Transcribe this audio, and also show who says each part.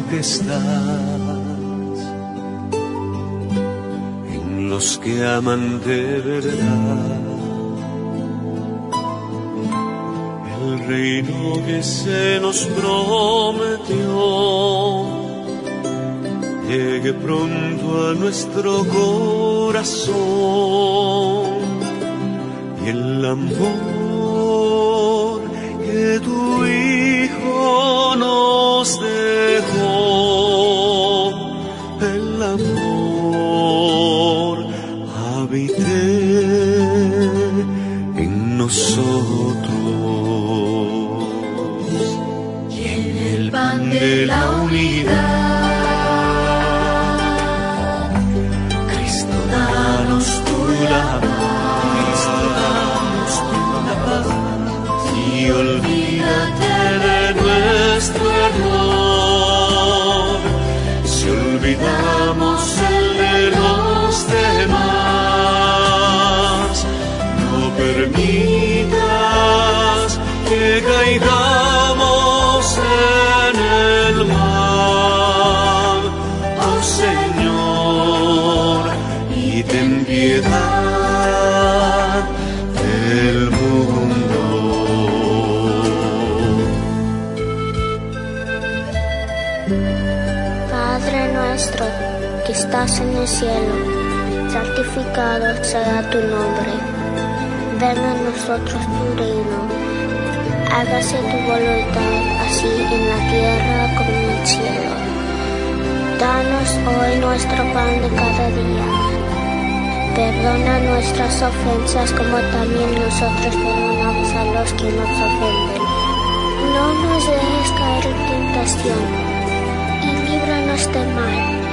Speaker 1: que estás en los que aman de verdad. El reino que se nos prometió llegue pronto a nuestro corazón, y el amor que tu Hijo nos dejó, el amor habite en nosotros, y en el pan de la unidad, Cristo, danos tú la paz, y olvídate de nuestro error, si olvidamos el de los demás. No permitas que caigamos en el mal, oh Señor, y ten piedad del mundo.
Speaker 2: Padre nuestro que estás en el cielo, santificado sea tu nombre. Venga a nosotros tu reino. Hágase tu voluntad, así en la tierra como en el cielo. Danos hoy nuestro pan de cada día. Perdona nuestras ofensas como también nosotros perdonamos a los que nos ofenden. No nos dejes caer en tentación y líbranos del mal.